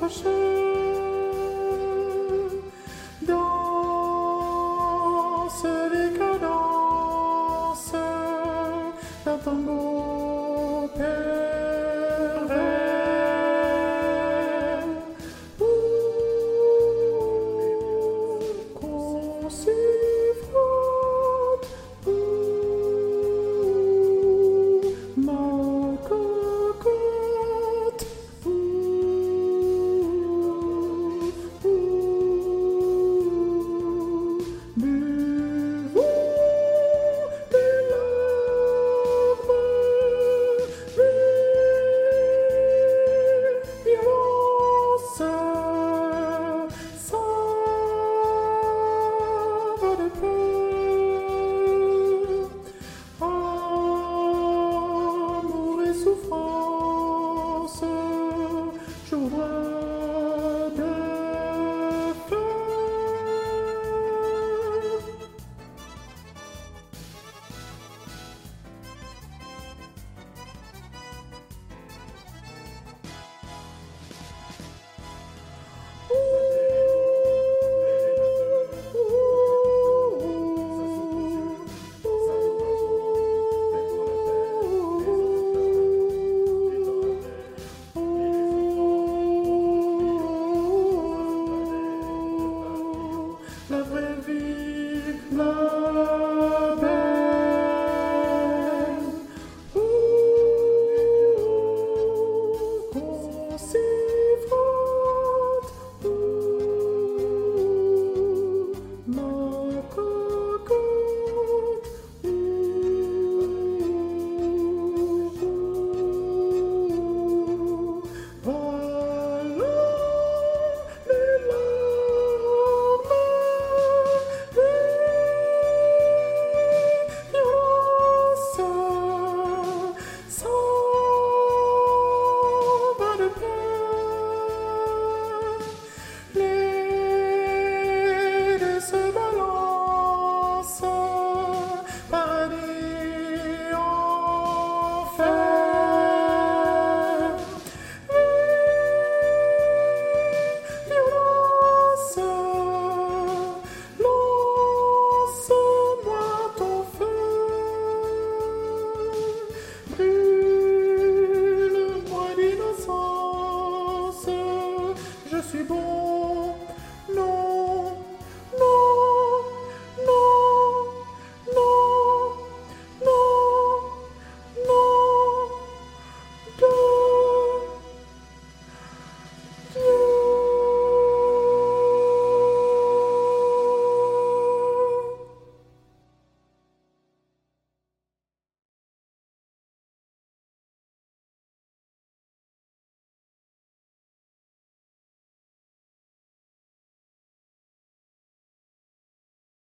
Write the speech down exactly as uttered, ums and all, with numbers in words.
rapprocher. Danse les cadences d'un tango pervers. Ouh, qu'on s'y frotte. Ouh, ma cocotte. Ouh, ouh, buvons des larmes, violence, ça va de pair. Amour et souffrance, joie de faire. La vraie vie, la belle. Ouh, qu'on s'y frotte. Ouh, ma cocotte. Ouh, voilà les larmes, violences, ça va de pair. Les deux se balancent, paradis, enfer. Violence, lance-moi ton feu, brûle-moi d'innocence, je suis bon.